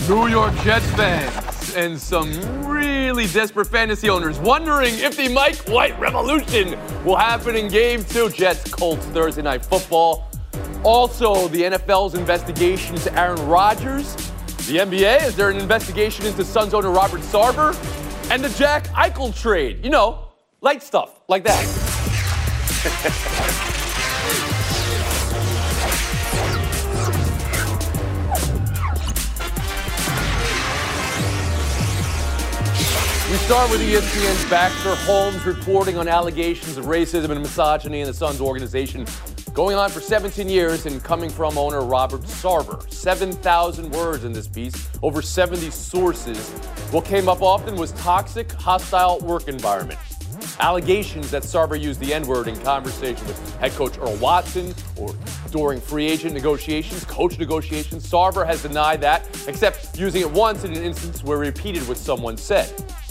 New York Jets fans and some really desperate fantasy owners wondering if the Mike White revolution will happen in Game 2. Jets-Colts Thursday Night Football. Also, the NFL's investigation to Aaron Rodgers. The NBA, is there an investigation into Suns owner Robert Sarver? And the Jack Eichel trade. You know, light stuff like that. We start with ESPN's Baxter Holmes reporting on allegations of racism and misogyny in the Suns organization going on for 17 years and coming from owner Robert Sarver. 7,000 words in this piece, over 70 sources. What came up often was toxic, hostile work environment. Allegations that Sarver used the N-word in conversation with head coach Earl Watson or during free agent negotiations, coach negotiations. Sarver has denied that, except using it once in an instance where he repeated what someone said.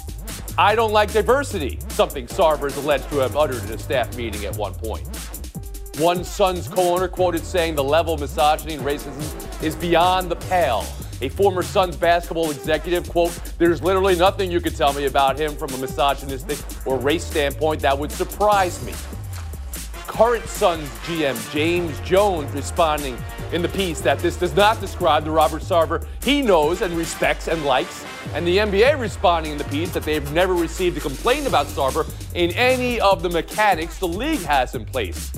I don't like diversity, something Sarver is alleged to have uttered in a staff meeting at one point. One Suns co-owner quoted saying the level of misogyny and racism is beyond the pale. A former Suns basketball executive, quote, there's literally nothing you could tell me about him from a misogynistic or race standpoint that would surprise me. Current Suns GM James Jones responding in the piece that this does not describe the Robert Sarver he knows and respects and likes. And the NBA responding in the piece that they've never received a complaint about Sarver in any of the mechanics the league has in place.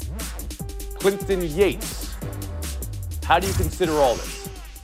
Clinton Yates, how do you consider all this?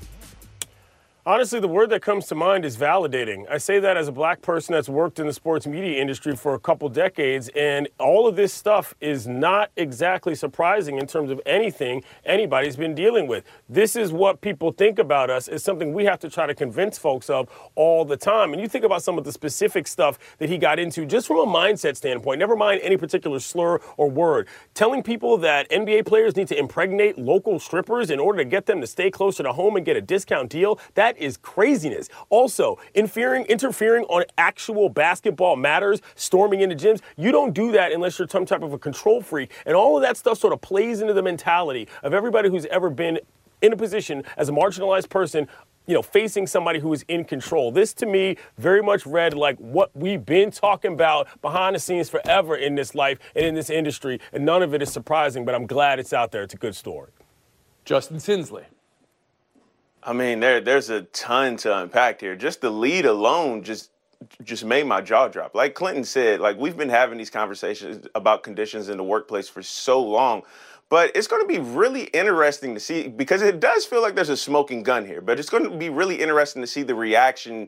Honestly, the word that comes to mind is validating. I say that as a black person that's worked in the sports media industry for a couple decades, and all of this stuff is not exactly surprising in terms of anything anybody's been dealing with. This is what people think about us. It's something we have to try to convince folks of all the time. And you think about some of the specific stuff that he got into just from a mindset standpoint, never mind any particular slur or word. Telling people that NBA players need to impregnate local strippers in order to get them to stay closer to home and get a discount deal, that is craziness. Also, interfering on actual basketball matters, storming into gyms. You don't do that unless you're some type of a control freak. And all of that stuff sort of plays into the mentality of everybody who's ever been in a position as a marginalized person, you know, facing somebody who is in control. This, to me, very much read like what we've been talking about behind the scenes forever in this life and in this industry. And none of it is surprising, but I'm glad it's out there. It's a good story. Justin Tinsley. I mean, there's a ton to unpack here. Just the lead alone just made my jaw drop. Like Clinton said, like we've been having these conversations about conditions in the workplace for so long. But it's going to be really interesting to see, because it does feel like there's a smoking gun here. But it's going to be really interesting to see the reaction,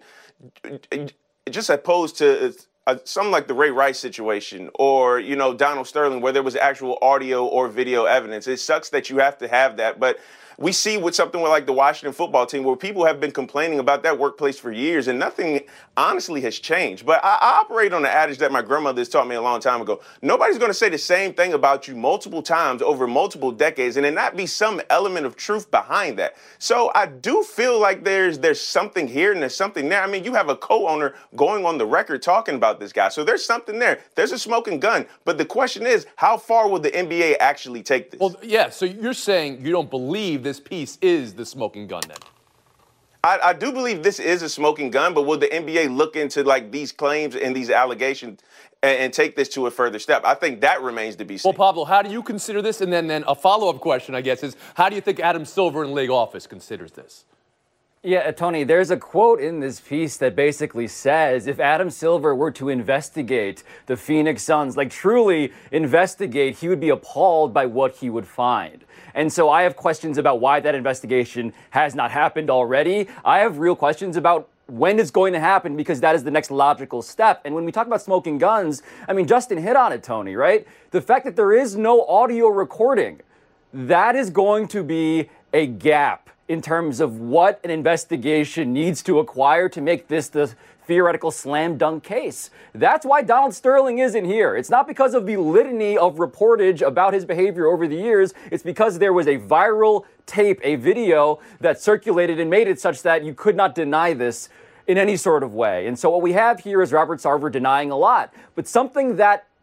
just opposed to something like the Ray Rice situation or, you know, Donald Sterling, where there was actual audio or video evidence. It sucks that you have to have that. But we see with something like the Washington football team where people have been complaining about that workplace for years and nothing honestly has changed. But I operate on the adage that my grandmother has taught me a long time ago. Nobody's going to say the same thing about you multiple times over multiple decades and there not be some element of truth behind that. So I do feel like there's something here and there's something there. I mean, you have a co-owner going on the record talking about this guy. So there's something there. There's a smoking gun. But the question is, how far will the NBA actually take this? Well, yeah, so you're saying you don't believe this piece is the smoking gun then? I do believe this is a smoking gun, but will the NBA look into like these claims and these allegations and take this to a further step? I think that remains to be seen. Well, Pablo, how do you consider this? And then a follow-up question, I guess, is how do you think Adam Silver in league office considers this? Yeah, Tony, there's a quote in this piece that basically says if Adam Silver were to investigate the Phoenix Suns, like truly investigate, he would be appalled by what he would find. And so I have questions about why that investigation has not happened already. I have real questions about when it's going to happen, because that is the next logical step. And when we talk about smoking guns, I mean, Justin hit on it, Tony, right? The fact that there is no audio recording, that is going to be a gap in terms of what an investigation needs to acquire to make this the theoretical slam dunk case. That's why Donald Sterling isn't here. It's not because of the litany of reportage about his behavior over the years. It's because there was a viral tape, a video that circulated and made it such that you could not deny this in any sort of way. And so what we have here is Robert Sarver denying a lot, but something that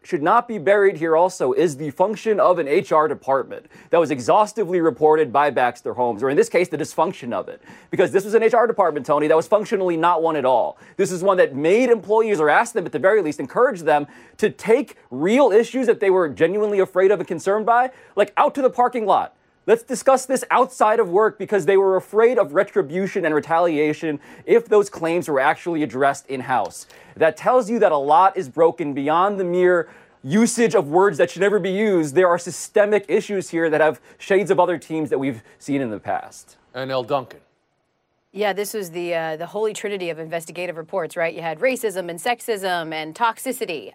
should not be buried here also is the function of an HR department that was exhaustively reported by Baxter Holmes, or in this case, the dysfunction of it. Because this was an HR department, Tony, that was functionally not one at all. This is one that made employees, or asked them at the very least, encouraged them to take real issues that they were genuinely afraid of and concerned by, like out to the parking lot. Let's discuss this outside of work, because they were afraid of retribution and retaliation if those claims were actually addressed in-house. That tells you that a lot is broken beyond the mere usage of words that should never be used. There are systemic issues here that have shades of other teams that we've seen in the past. And El Duncan. Yeah, this was the holy trinity of investigative reports, right? You had racism and sexism and toxicity.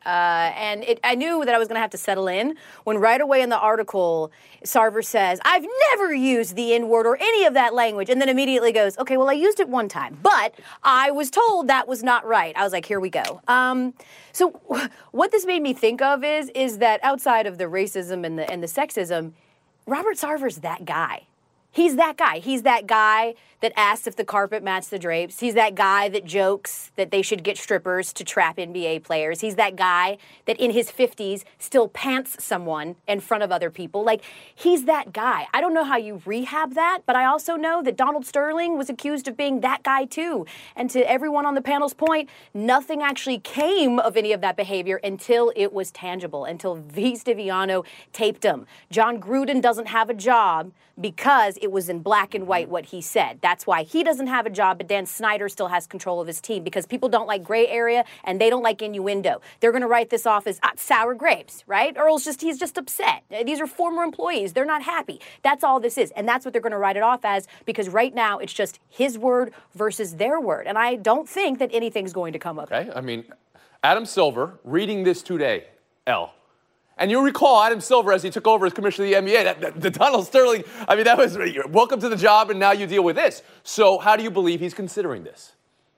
I knew that I was going to have to settle in when right away in the article, Sarver says, I've never used the N-word or any of that language. And then immediately goes, okay, well, I used it one time, but I was told that was not right. I was like, here we go. So what this made me think of is that outside of the racism and the sexism, Robert Sarver's that guy. He's that guy. He's that guy that asks if the carpet matched the drapes. He's that guy that jokes that they should get strippers to trap NBA players. He's that guy that in his 50s still pants someone in front of other people. Like, he's that guy. I don't know how you rehab that, but I also know that Donald Sterling was accused of being that guy too. And to everyone on the panel's point, nothing actually came of any of that behavior until it was tangible, until V. Stiviano taped him. John Gruden doesn't have a job because it was in black and white what he said. That's why he doesn't have a job, but Dan Snyder still has control of his team, because people don't like gray area and they don't like innuendo. They're going to write this off as sour grapes, right? Earl's he's just upset. These are former employees. They're not happy. That's all this is. And that's what they're going to write it off as, because right now it's just his word versus their word. And I don't think that anything's going to come of it. Okay, I mean, Adam Silver reading this today, L. And you recall Adam Silver, as he took over as commissioner of the NBA, the Donald Sterling, I mean, that was, welcome to the job, and now you deal with this. So how do you believe he's considering this?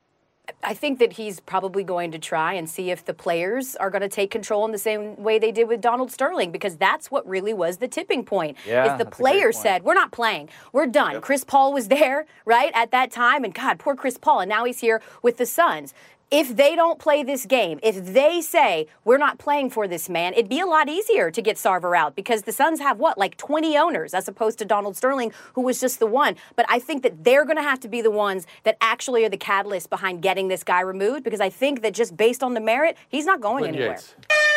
I think that he's probably going to try and see if the players are going to take control in the same way they did with Donald Sterling, because that's what really was the tipping point. Yeah, if the players said, we're not playing, we're done. Yep. Chris Paul was there, right, at that time, and God, poor Chris Paul, and now he's here with the Suns. If they don't play this game, if they say, we're not playing for this man, it'd be a lot easier to get Sarver out, because the Suns have, like 20 owners, as opposed to Donald Sterling, who was just the one. But I think that they're going to have to be the ones that actually are the catalyst behind getting this guy removed, because I think that just based on the merit, he's not going anywhere. Yates.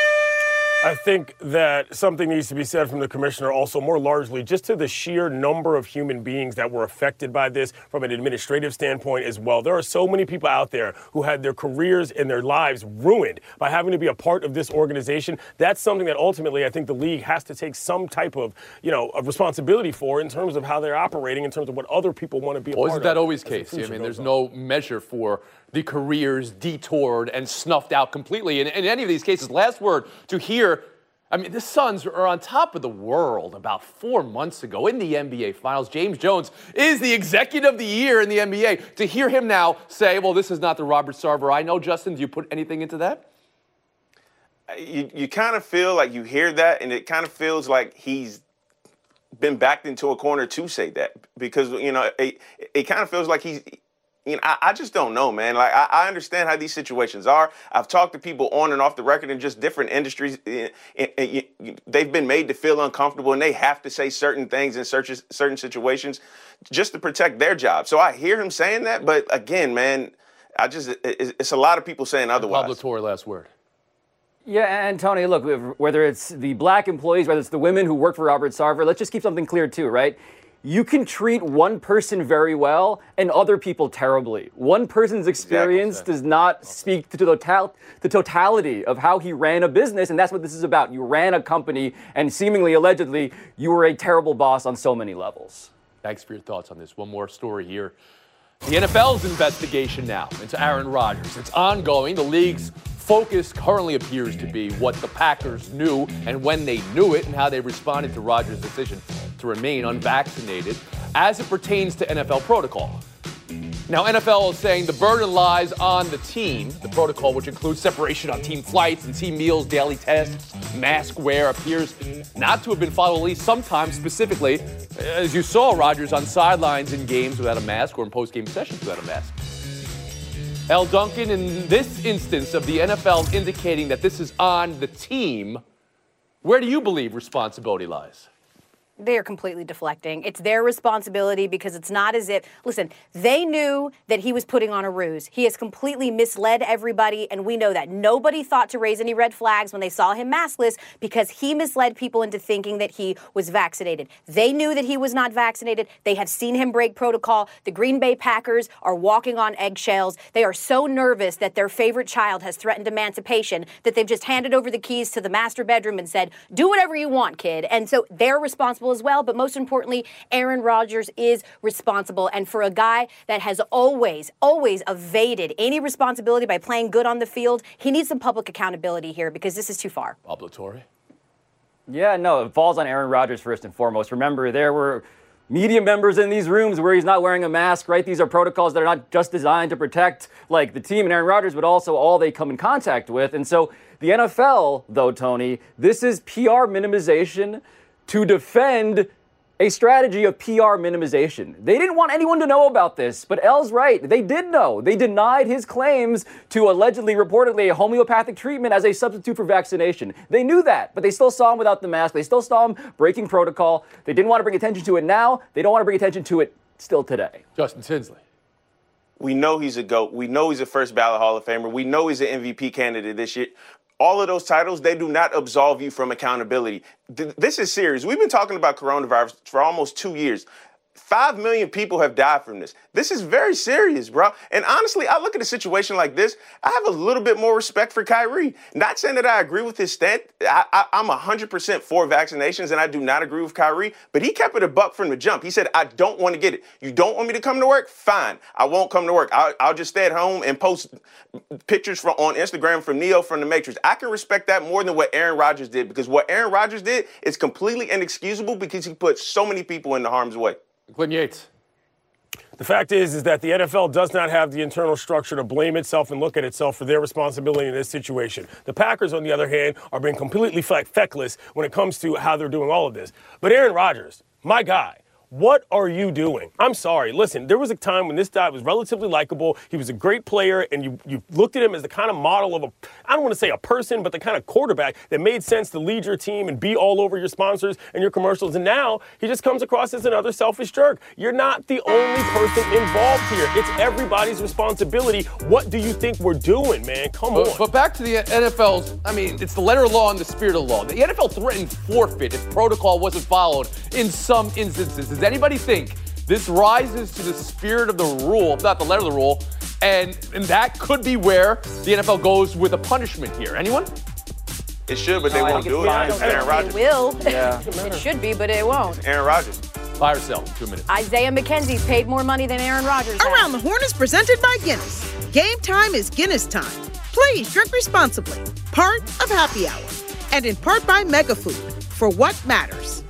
I think that something needs to be said from the commissioner also, more largely, just to the sheer number of human beings that were affected by this from an administrative standpoint as well. There are so many people out there who had their careers and their lives ruined by having to be a part of this organization. That's something that ultimately I think the league has to take some type of, of responsibility for, in terms of how they're operating, in terms of what other people want to be a part of. Isn't that always the case? I mean, there's no measure for the careers detoured and snuffed out completely. In any of these cases, last word to hear, I mean, the Suns are on top of the world about 4 months ago in the NBA Finals. James Jones is the executive of the year in the NBA. To hear him now say, well, this is not the Robert Sarver I know, Justin, do you put anything into that? You kind of feel like you hear that, and it kind of feels like he's been backed into a corner to say that, because, it kind of feels like he's, I just don't know, man. Like, I understand how these situations are. I've talked to people on and off the record in just different industries. They've been made to feel uncomfortable, and they have to say certain things in certain situations just to protect their job. So I hear him saying that, but again, man, it's a lot of people saying otherwise. Pablo Torre, last word. Yeah, and Tony, look, whether it's the black employees, whether it's the women who work for Robert Sarver, let's just keep something clear too, right? You can treat one person very well and other people terribly. One person's experience does not speak to the totality of how he ran a business, and that's what this is about. You ran a company, and seemingly, allegedly, you were a terrible boss on so many levels. Thanks for your thoughts on this. One more story here. The NFL's investigation now into Aaron Rodgers. It's ongoing. The league's focus currently appears to be what the Packers knew and when they knew it, and how they responded to Rodgers' decision to remain unvaccinated as it pertains to NFL protocol. Now, NFL is saying the burden lies on the team. The protocol, which includes separation on team flights and team meals, daily tests, mask wear, appears not to have been followed, at least sometimes specifically, as you saw Rodgers on sidelines in games without a mask or in post-game sessions without a mask. L. Duncan, in this instance of the NFL indicating that this is on the team, where do you believe responsibility lies? They are completely deflecting. It's their responsibility because it's not as if, listen, they knew that he was putting on a ruse. He has completely misled everybody, and we know that. Nobody thought to raise any red flags when they saw him maskless because he misled people into thinking that he was vaccinated. They knew that he was not vaccinated. They have seen him break protocol. The Green Bay Packers are walking on eggshells. They are so nervous that their favorite child has threatened emancipation that they've just handed over the keys to the master bedroom and said, do whatever you want, kid. And so they're responsible as well, but most importantly, Aaron Rodgers is responsible. And for a guy that has always evaded any responsibility by playing good on the field, he needs some public accountability here because this is too far. Pablo Torre? Yeah, no, it falls on Aaron Rodgers first and foremost. Remember, there were media members in these rooms where he's not wearing a mask, right? These are protocols that are not just designed to protect, like, the team and Aaron Rodgers, but also all they come in contact with. And so the NFL, though, Tony, this is PR minimization to defend a strategy of PR minimization. They didn't want anyone to know about this, but El's right. They did know. They denied his claims to reportedly a homeopathic treatment as a substitute for vaccination. They knew that, but they still saw him without the mask. They still saw him breaking protocol. They didn't want to bring attention to it now. They don't want to bring attention to it still today. Justin Tinsley. We know he's a GOAT. We know he's a first ballot Hall of Famer. We know he's an MVP candidate this year. All of those titles, they do not absolve you from accountability. This is serious. We've been talking about coronavirus for almost 2 years. 5 million people have died from this. This is very serious, bro. And honestly, I look at a situation like this, I have a little bit more respect for Kyrie. Not saying that I agree with his stand. I'm 100% for vaccinations, and I do not agree with Kyrie, but he kept it a buck from the jump. He said, I don't want to get it. You don't want me to come to work? Fine. I won't come to work. I'll just stay at home and post pictures on Instagram from Neo from The Matrix. I can respect that more than what Aaron Rodgers did, because what Aaron Rodgers did is completely inexcusable because he put so many people into harm's way. Clinton Yates. The fact is that the NFL does not have the internal structure to blame itself and look at itself for their responsibility in this situation. The Packers, on the other hand, are being completely feckless when it comes to how they're doing all of this. But Aaron Rodgers, my guy, what are you doing? I'm sorry. Listen, there was a time when this guy was relatively likable. He was a great player, and you looked at him as the kind of model of I don't want to say a person, but the kind of quarterback that made sense to lead your team and be all over your sponsors and your commercials. And now he just comes across as another selfish jerk. You're not the only person involved here. It's everybody's responsibility. What do you think we're doing, man? Come on. But back to the NFL's, it's the letter of law and the spirit of law. The NFL threatened forfeit if protocol wasn't followed in some instances. Does anybody think this rises to the spirit of the rule, if not the letter of the rule, and that could be where the NFL goes with a punishment here? Anyone? It should, but they won't do it. It's Aaron Rodgers. It will. Yeah. It should be, but it won't. Aaron Rodgers. Buy or sell, 2 minutes. Isaiah McKenzie paid more money than Aaron Rodgers has. Around the Horn is presented by Guinness. Game time is Guinness time. Please drink responsibly. Part of Happy Hour. And in part by Mega Food. For what matters.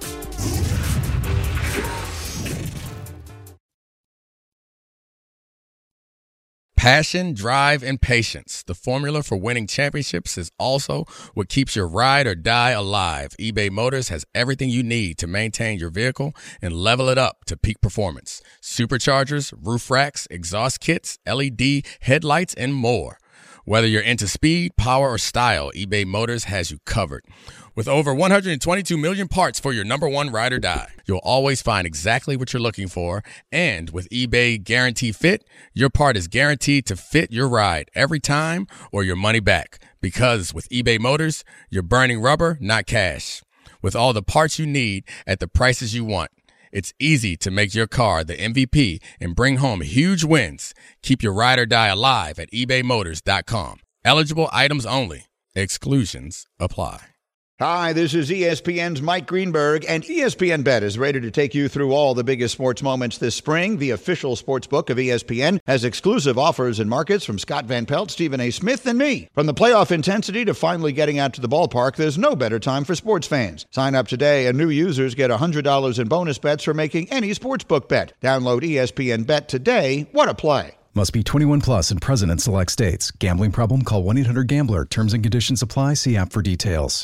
Passion, drive, and patience. The formula for winning championships is also what keeps your ride or die alive. eBay Motors has everything you need to maintain your vehicle and level it up to peak performance. Superchargers, roof racks, exhaust kits, LED headlights, and more. Whether you're into speed, power, or style, eBay Motors has you covered. With over 122 million parts for your number one ride or die, you'll always find exactly what you're looking for. And with eBay Guarantee Fit, your part is guaranteed to fit your ride every time or your money back. Because with eBay Motors, you're burning rubber, not cash. With all the parts you need at the prices you want, it's easy to make your car the MVP and bring home huge wins. Keep your ride or die alive at ebaymotors.com. Eligible items only. Exclusions apply. Hi, this is ESPN's Mike Greenberg, and ESPN Bet is ready to take you through all the biggest sports moments this spring. The official sports book of ESPN has exclusive offers and markets from Scott Van Pelt, Stephen A. Smith, and me. From the playoff intensity to finally getting out to the ballpark, there's no better time for sports fans. Sign up today, and new users get $100 in bonus bets for making any sportsbook bet. Download ESPN Bet today. What a play. Must be 21 plus and present in select states. Gambling problem? Call 1-800-GAMBLER. Terms and conditions apply. See app for details.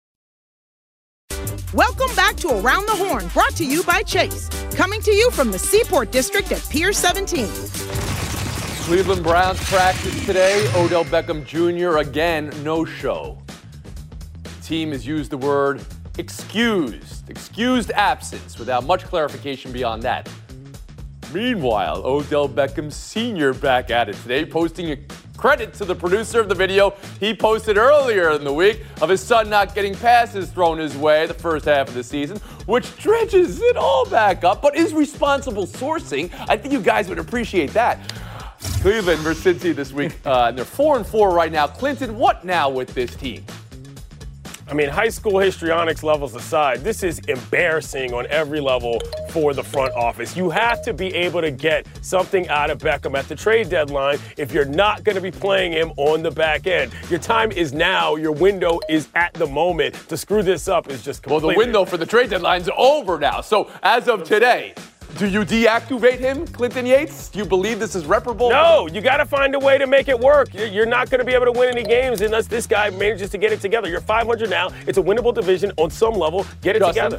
Welcome back to Around the Horn, brought to you by Chase. Coming to you from the Seaport District at Pier 17. Cleveland Browns practice today. Odell Beckham Jr. again, no show. The team has used the word excused absence without much clarification beyond that. Meanwhile, Odell Beckham Sr. back at it today, posting a credit to the producer of the video he posted earlier in the week of his son not getting passes thrown his way the first half of the season, which dredges it all back up, but is responsible sourcing. I think you guys would appreciate that. Cleveland versus Cincy this week, and they're 4-4 right now. Clinton, what now with this team? I mean, high school histrionics levels aside, this is embarrassing on every level for the front office. You have to be able to get something out of Beckham at the trade deadline if you're not going to be playing him on the back end. Your time is now. Your window is at the moment. To screw this up is just completely... Well, the window for the trade deadline is over now. So as of today, do you deactivate him, Clinton Yates? Do you believe this is reparable? No, you got to find a way to make it work. You're not going to be able to win any games unless this guy manages to get it together. You're 500 now. It's a winnable division on some level. Get it together.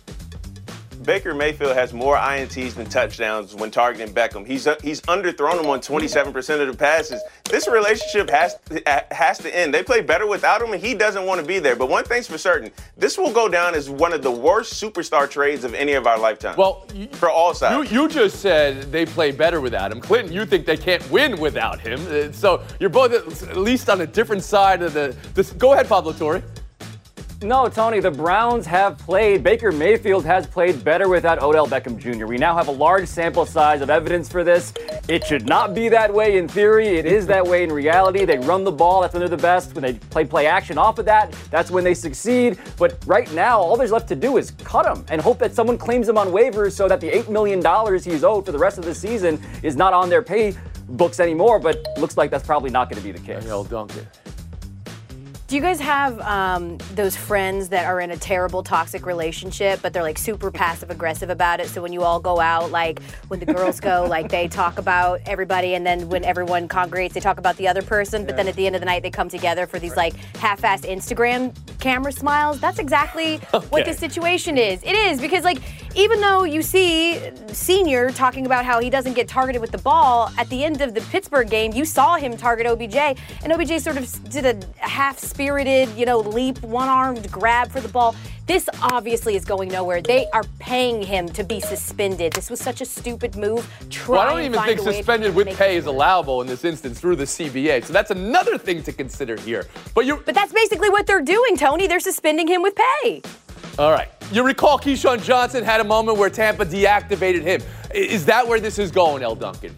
Baker Mayfield has more INTs than touchdowns when targeting Beckham. He's underthrown him on 27% of the passes. This relationship has to end. They play better without him, and he doesn't want to be there. But one thing's for certain, this will go down as one of the worst superstar trades of any of our lifetime. Well, for all sides. You just said they play better without him. Clinton, you think they can't win without him. So you're both at least on a different side of this. Go ahead, Pablo Torre. No, Tony, the Browns have played. Baker Mayfield has played better without Odell Beckham Jr. We now have a large sample size of evidence for this. It should not be that way in theory. It is that way in reality. They run the ball. That's when they're the best. When they play action off of that, that's when they succeed. But right now, all there's left to do is cut him and hope that someone claims him on waivers so that the $8 million he's owed for the rest of the season is not on their pay books anymore. But looks like that's probably not going to be the case. Daniel Duncan. Do you guys have those friends that are in a terrible toxic relationship, but they're like super passive aggressive about it? So when you all go out, like when the girls go, like they talk about everybody, and then when everyone congregates, they talk about the other person. But then at the end of the night, they come together for these like half-assed Instagram camera smiles. That's exactly what the situation is. It is because like even though you see Senior talking about how he doesn't get targeted with the ball, at the end of the Pittsburgh game, you saw him target OBJ, and OBJ sort of did a half-spirited, leap, one-armed grab for the ball. This obviously is going nowhere. They are paying him to be suspended. This was such a stupid move. I don't even think suspended with pay is allowable in this instance through the CBA. So that's another thing to consider here. But that's basically what they're doing, Tony. They're suspending him with pay. All right. You recall Keyshawn Johnson had a moment where Tampa deactivated him. Is that where this is going, L. Duncan?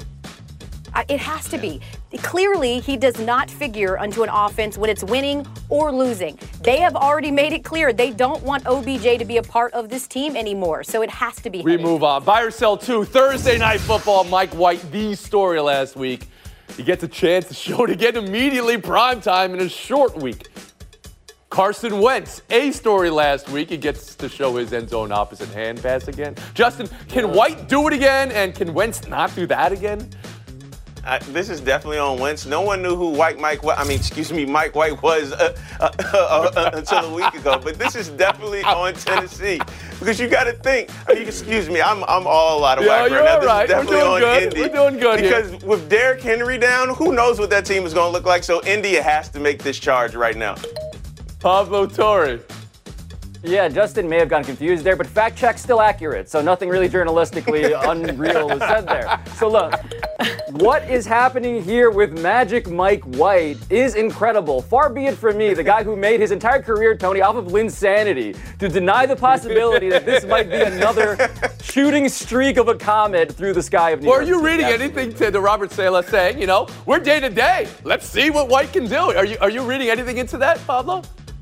It has to be. Clearly, he does not figure onto an offense when it's winning or losing. They have already made it clear they don't want OBJ to be a part of this team anymore, so it has to be. We move on. Buy or sell 2, Thursday Night Football. Mike White, the story last week. He gets a chance to show it again immediately, primetime in a short week. Carson Wentz, a story last week. He gets to show his end zone opposite hand pass again. Justin, can White do it again, and can Wentz not do that again? This is definitely on Wentz. No one knew who Mike White was until a week ago. But this is definitely on Tennessee because you got to think. Excuse me, I'm all out of whack right now. This is definitely on Indy. We're doing good because here. With Derrick Henry down, who knows what that team is going to look like? So Indy has to make this charge right now. Pablo Torre. Yeah, Justin may have gotten confused there, but fact check's still accurate, so nothing really journalistically unreal was said there. So look, what is happening here with Magic Mike White is incredible. Far be it from me, the guy who made his entire career, Tony, off of Linsanity, to deny the possibility that this might be another shooting streak of a comet through the sky of New York. Or are you reading anything to Robert Saleh saying, we're day to day. Let's see what White can do. Are you reading anything into that, Pablo?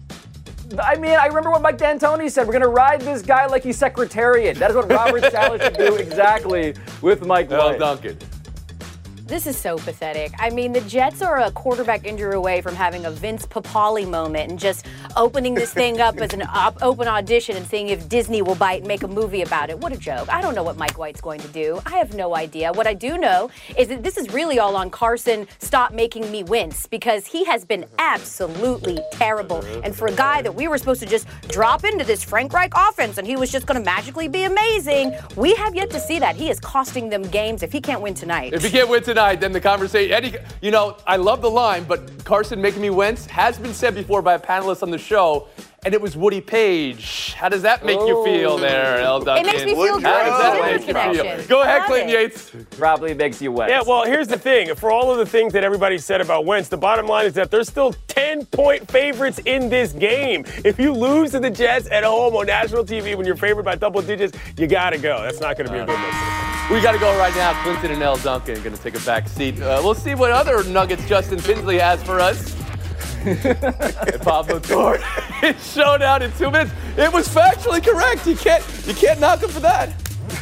I mean, I remember what Mike D'Antoni said. We're going to ride this guy like he's Secretariat. That is what Robert Saleh should do exactly with Mike White. Duncan. This is so pathetic. I mean, the Jets are a quarterback injury away from having a Vince Papale moment and just opening this thing up as an open audition and seeing if Disney will bite and make a movie about it. What a joke. I don't know what Mike White's going to do. I have no idea. What I do know is that this is really all on Carson. Stop making me wince, because he has been absolutely terrible. And for a guy that we were supposed to just drop into this Frank Reich offense and he was just going to magically be amazing, we have yet to see that. He is costing them games if he can't win tonight. If he can't win tonight, then the conversation, Eddie, I love the line, but Carson making me wince has been said before by a panelist on the show, and it was Woody Page. How does that make you feel there, El Duncan? It makes me feel good. How does that make you feel? Go ahead, Clinton Yates. Probably makes you wet. Yeah, well, here's the thing. For all of the things that everybody said about Wentz, the bottom line is that they're still 10-point favorites in this game. If you lose to the Jets at home on national TV when you're favored by double digits, you got to go. That's not going to be a good look. We got to go right now. Clinton and El Duncan are going to take a back seat. We'll see what other nuggets Justin Tinsley has for us. And Pablo Torre. It's showdown in 2 minutes. It was factually correct. You can't knock him for that.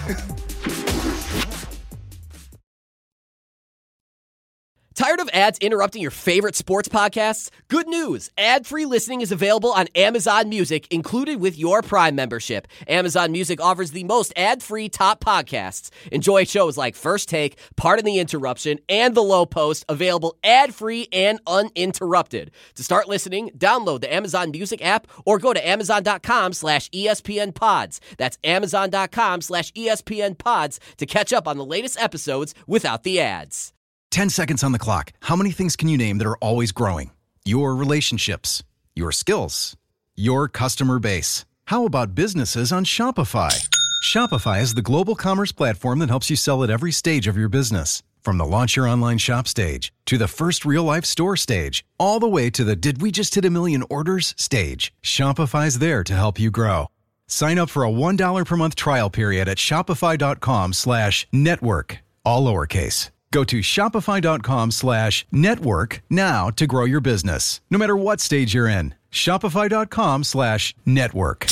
Tired of ads interrupting your favorite sports podcasts? Good news. Ad-free listening is available on Amazon Music, included with your Prime membership. Amazon Music offers the most ad-free top podcasts. Enjoy shows like First Take, Pardon the Interruption, and The Low Post, available ad-free and uninterrupted. To start listening, download the Amazon Music app or go to amazon.com/ESPN Pods. That's amazon.com/ESPN Pods to catch up on the latest episodes without the ads. 10 seconds on the clock. How many things can you name that are always growing? Your relationships, your skills, your customer base. How about businesses on Shopify? Shopify is the global commerce platform that helps you sell at every stage of your business. From the launch your online shop stage, to the first real-life store stage, all the way to the did we just hit 1 million orders stage. Shopify's there to help you grow. Sign up for a $1 per month trial period at shopify.com/network, all lowercase. Go to shopify.com/network now to grow your business, no matter what stage you're in. Shopify.com/network.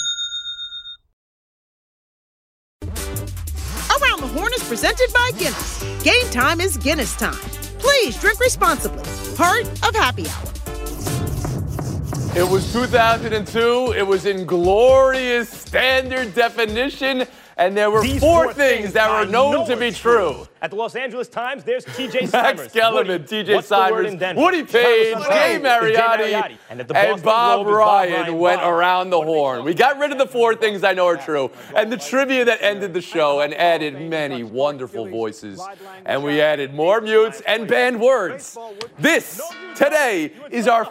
Around the Horn is presented by Guinness. Game time is Guinness time. Please drink responsibly. Part of Happy Hour. It was 2002. It was in glorious standard definition. And there were four things that were known to be true. At the Los Angeles Times, there's T.J. Max Simers. Kellerman, T.J. Simers, Woody Page, Jay Mariotti, and Bob Ryan went around the horn. We got rid of the four things I know are true, and the trivia that ended the show, and added many wonderful voices. And we added more mutes and banned words. This, today, is our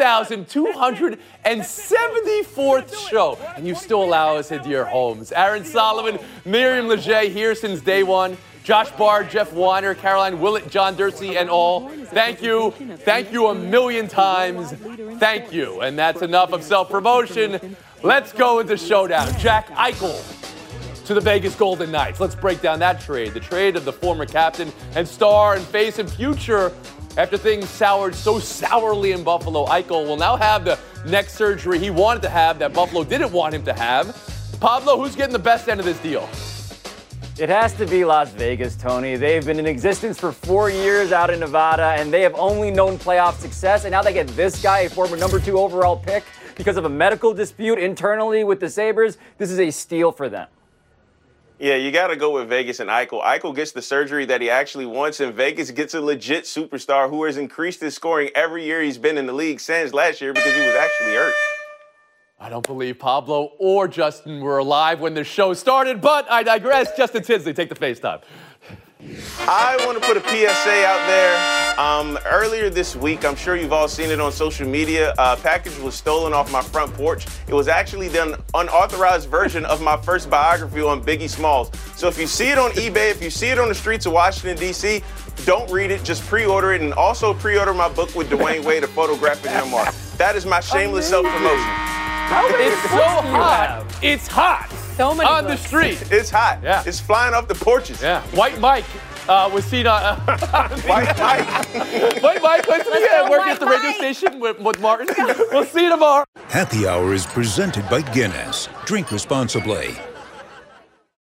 4,274th show, and you still allow us into your homes. Aaron Solomon, Miriam Leger here since day one. Josh Barr, Jeff Weiner, Caroline Willett, John Dursey, and all. Thank you. Thank you a million times. Thank you. And that's enough of self-promotion. Let's go into showdown. Jack Eichel to the Vegas Golden Knights. Let's break down that trade. The trade of the former captain and star and face and future. After things soured so sourly in Buffalo, Eichel will now have the neck surgery he wanted to have that Buffalo didn't want him to have. Pablo, who's getting the best end of this deal? It has to be Las Vegas, Tony. They've been in existence for 4 years out in Nevada, and they have only known playoff success. And now they get this guy, a former number 2 overall pick, because of a medical dispute internally with the Sabres. This is a steal for them. Yeah, you got to go with Vegas and Eichel. Eichel gets the surgery that he actually wants, and Vegas gets a legit superstar who has increased his scoring every year he's been in the league since last year because he was actually hurt. I don't believe Pablo or Justin were alive when the show started, but I digress. Justin Tinsley, take the FaceTime. I want to put a PSA out there. Earlier this week, I'm sure you've all seen it on social media, a package was stolen off my front porch. It was actually the unauthorized version of my first biography on Biggie Smalls. So if you see it on eBay, if you see it on the streets of Washington, D.C., don't read it, just pre-order it, and also pre-order my book with Dwayne Wade, a photographic memoir. That is my shameless self-promotion. It's so hot. It's hot. So many on books. the street. It's hot. Yeah. It's flying off the porches. Yeah. White Mike was seen on. White Mike. White Mike went to the work at the radio station with Martin. We'll see you tomorrow. Happy Hour is presented by Guinness. Drink responsibly.